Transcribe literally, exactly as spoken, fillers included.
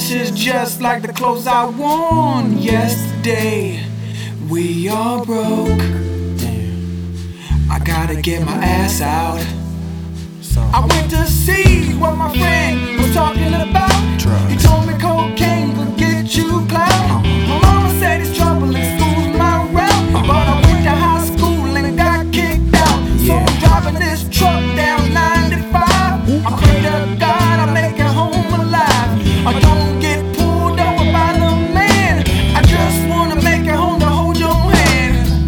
is just like the clothes I worn yesterday. We all broke. I gotta get my ass out. I went to see what my friend was talking about. He told me cocaine could get you clout.